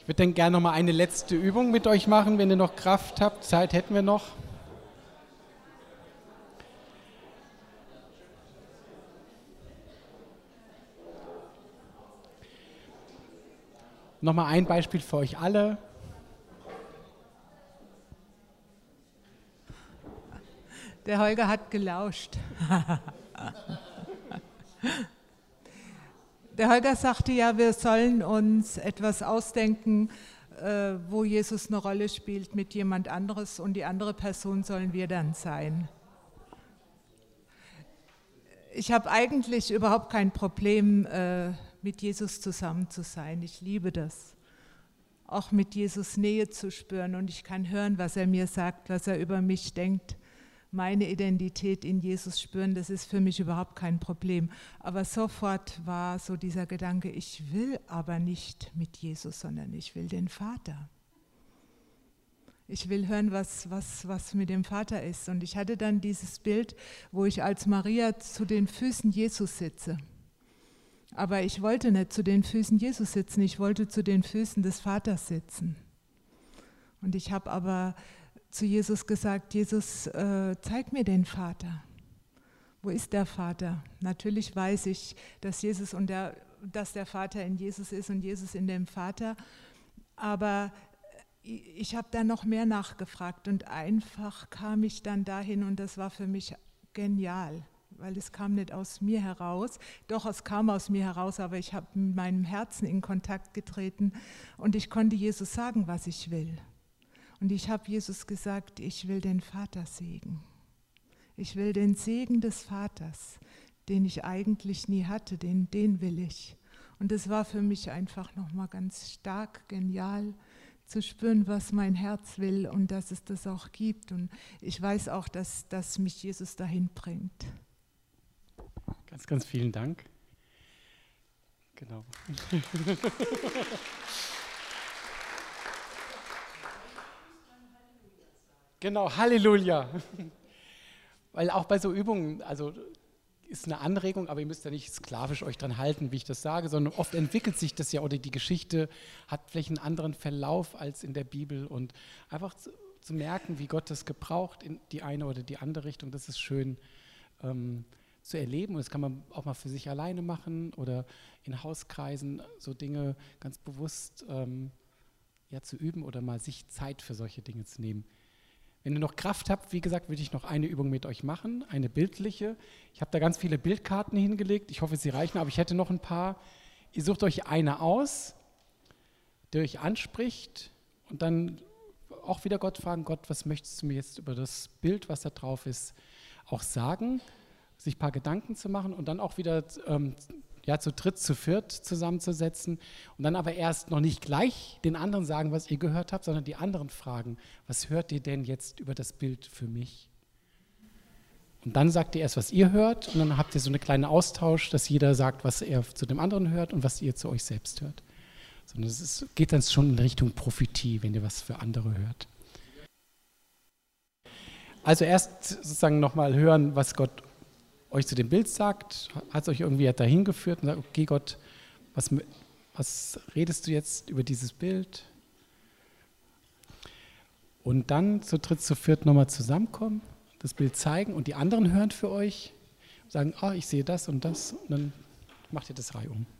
würde dann gerne noch mal eine letzte Übung mit euch machen, wenn ihr noch Kraft habt. Zeit hätten wir noch. Nochmal ein Beispiel für euch alle. Der Holger hat gelauscht. Der Holger sagte ja, wir sollen uns etwas ausdenken, wo Jesus eine Rolle spielt mit jemand anderes und die andere Person sollen wir dann sein. Ich habe eigentlich überhaupt kein Problem, mit Jesus zusammen zu sein. Ich liebe das. Auch mit Jesus Nähe zu spüren und ich kann hören, was er mir sagt, was er über mich denkt. Meine Identität in Jesus spüren, das ist für mich überhaupt kein Problem. Aber sofort war so dieser Gedanke, ich will aber nicht mit Jesus, sondern ich will den Vater. Ich will hören, was mit dem Vater ist. Und ich hatte dann dieses Bild, wo ich als Maria zu den Füßen Jesus sitze. Aber ich wollte nicht zu den Füßen Jesus sitzen, ich wollte zu den Füßen des Vaters sitzen. Und ich habe aber zu Jesus gesagt, Jesus, zeig mir den Vater. Wo ist der Vater? Natürlich weiß ich, dass dass der Vater in Jesus ist und Jesus in dem Vater. Aber ich habe da noch mehr nachgefragt und einfach kam ich dann dahin und das war für mich genial, weil es kam nicht aus mir heraus. Doch, es kam aus mir heraus, aber ich habe mit meinem Herzen in Kontakt getreten und ich konnte Jesus sagen, was ich will. Und ich habe Jesus gesagt, ich will den Vater segnen. Ich will den Segen des Vaters, den ich eigentlich nie hatte, den will ich. Und es war für mich einfach nochmal ganz stark, genial zu spüren, was mein Herz will und dass es das auch gibt. Und ich weiß auch, dass mich Jesus dahin bringt. Ganz, ganz vielen Dank. Genau. Genau, Halleluja. Weil auch bei so Übungen, also ist eine Anregung, aber ihr müsst ja nicht sklavisch euch dran halten, wie ich das sage, sondern oft entwickelt sich das ja oder die Geschichte hat vielleicht einen anderen Verlauf als in der Bibel und einfach zu merken, wie Gott das gebraucht in die eine oder die andere Richtung, das ist schön zu erleben und das kann man auch mal für sich alleine machen oder in Hauskreisen so Dinge ganz bewusst zu üben oder mal sich Zeit für solche Dinge zu nehmen. Wenn ihr noch Kraft habt, wie gesagt, würde ich noch eine Übung mit euch machen, eine bildliche. Ich habe da ganz viele Bildkarten hingelegt. Ich hoffe, sie reichen, aber ich hätte noch ein paar. Ihr sucht euch eine aus, der euch anspricht und dann auch wieder Gott fragen, Gott, was möchtest du mir jetzt über das Bild, was da drauf ist, auch sagen, sich ein paar Gedanken zu machen und dann auch wieder zu dritt, zu viert zusammenzusetzen und dann aber erst noch nicht gleich den anderen sagen, was ihr gehört habt, sondern die anderen fragen, was hört ihr denn jetzt über das Bild für mich? Und dann sagt ihr erst, was ihr hört und dann habt ihr so einen kleinen Austausch, dass jeder sagt, was er zu dem anderen hört und was ihr zu euch selbst hört. Sondern es geht dann schon in Richtung Prophetie, wenn ihr was für andere hört. Also erst sozusagen nochmal hören, was Gott euch zu dem Bild sagt, hat es euch irgendwie dahin geführt und sagt, okay Gott, was redest du jetzt über dieses Bild? Und dann zu dritt, zu viert nochmal zusammenkommen, das Bild zeigen und die anderen hören für euch, sagen, ich sehe das und dann macht ihr das reihum.